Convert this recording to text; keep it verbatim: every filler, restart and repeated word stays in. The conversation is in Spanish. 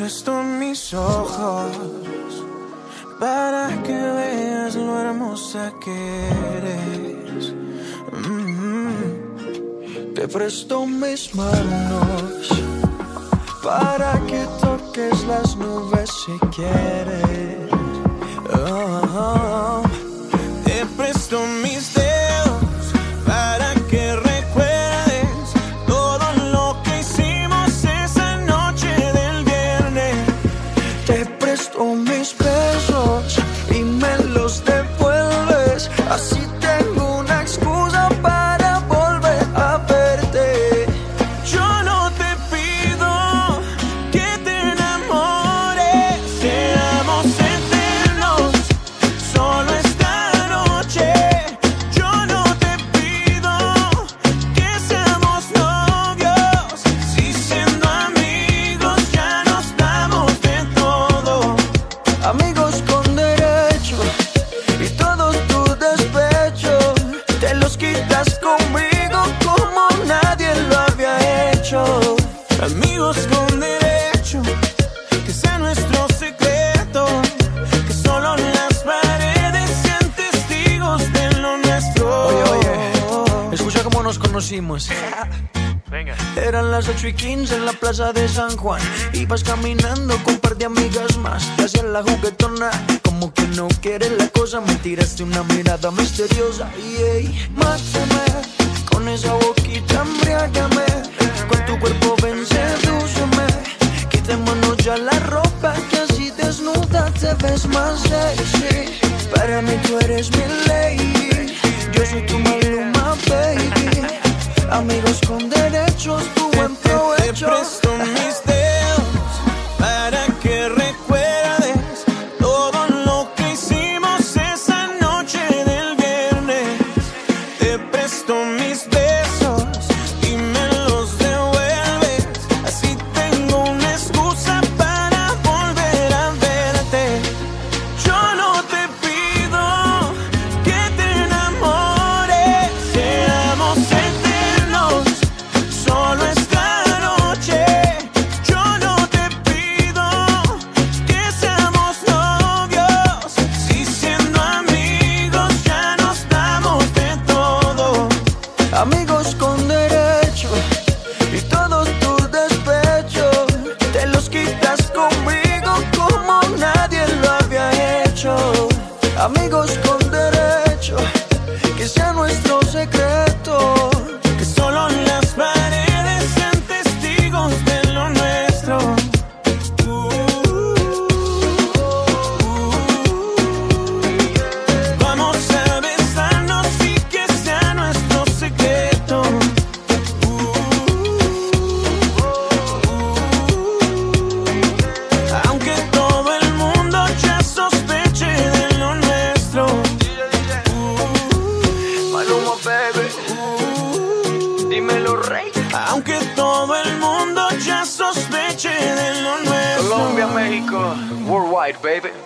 puesto mis ojos para que veas lo hermosa que eres. Mm-hmm. Te presto mis manos para que toques las nubes si quieres. Oh, oh. Te presto mis dedos para que recuerdes todo lo que hicimos esa noche del viernes. Te presto mis besos y me los devuelves. Así tengo una excusa para volver a verte. Yo no te pido que te enamores, seamos eternos, solo esta noche. Yo no te pido que seamos novios, si siendo amigos ya nos damos de todo. Amigos con derecho y todos tus despechos te los quitas conmigo como nadie lo había hecho. Amigos con derecho, que sea nuestro secreto, que solo las paredes sean testigos de lo nuestro. Oye, oye, escucha cómo nos conocimos. Venga. Eran las ocho y quince en la plaza de San Juan. Ibas caminando con un par de amigas más. Te hacías la juguetona, como que no quieres la cosa. Me tiraste una mirada misteriosa. Y hey, mátame, con esa boquita embriágame. Con tu cuerpo ven, sedúceme. Quitémonos ya la ropa, que así desnuda te ves más sexy. Para mí tú eres mi lady, yo soy tu Maluma, baby. Amigos con derechos, tu buen provecho. Te presto mis dedos para que recuerdes todo lo que hicimos esa noche del viernes. Te presto mis besos y me los devuelves. Así tengo una excusa para volver a verte. Yo no te pido que te enamores, seamos eternos, solo esta noche. Yo no te pido que seamos novios, si siendo amigos ya nos damos de todo. Amigos con derecho y todos tus despechos te los quitas conmigo como nadie lo había hecho. Amigos con derecho, que sea nuestro secreto, que solo las paredes sean testigos de lo nuestro. Uh, uh, Vamos a besarnos y que sea nuestro secreto. Uh, Aunque todo el mundo ya sospeche de lo nuestro. Uh, Maluma, baby. Uh, Dímelo, rey. Aunque todo el mundo ya sospeche de lo nuestro. Colombia, México, worldwide, baby.